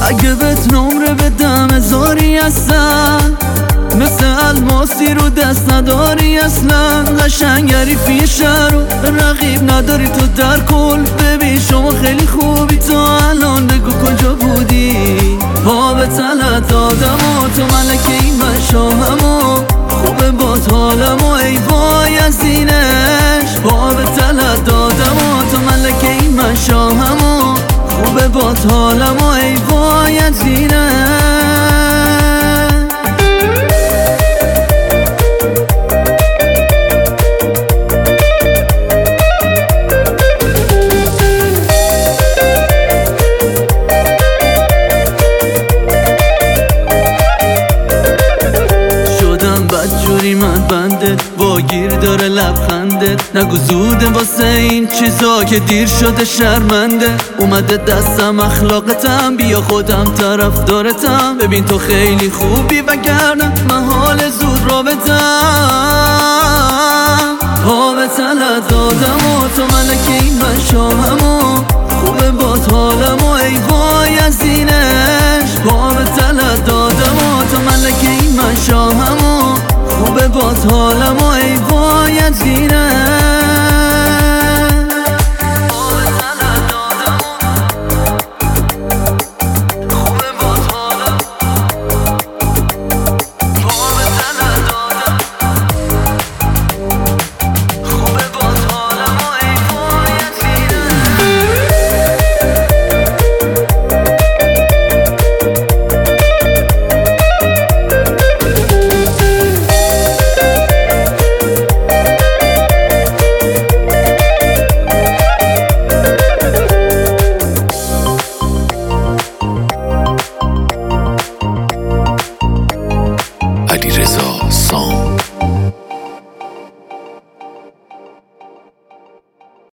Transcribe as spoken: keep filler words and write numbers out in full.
اگه بهت نمره بدم هزاری هستن، مثل الماسی رو دست نداری اصلا. قشنگری فی شهر و رقیب نداری تو در کل. ببین شما خیلی خوبی، تو الان بگو کجا بودی. پا به تلت دادم و تو ملکه این مشامم و خوبه بات حالم و ای وای از اینش. پا به تلت دادم و تو ملکه این مشامم و خوبه بات حالم و ای وای از اینش. بدجوری من بندت واگیر داره لبخندت. نگو زوده واسه این چیزا که دیر شده شرمنده. اومده دستم اخلاقتم، بیا خودم طرف دارتم. ببین تو خیلی خوبی وگرنه من حال زود را بدم. پا به تلت دادم و تو ملکه این مشامم و خوبه بات حالم و ای وای از اینش. پا به تلت دادم و تو ملکه این مشامم و خوبه بات حالم و ای وای از اینش.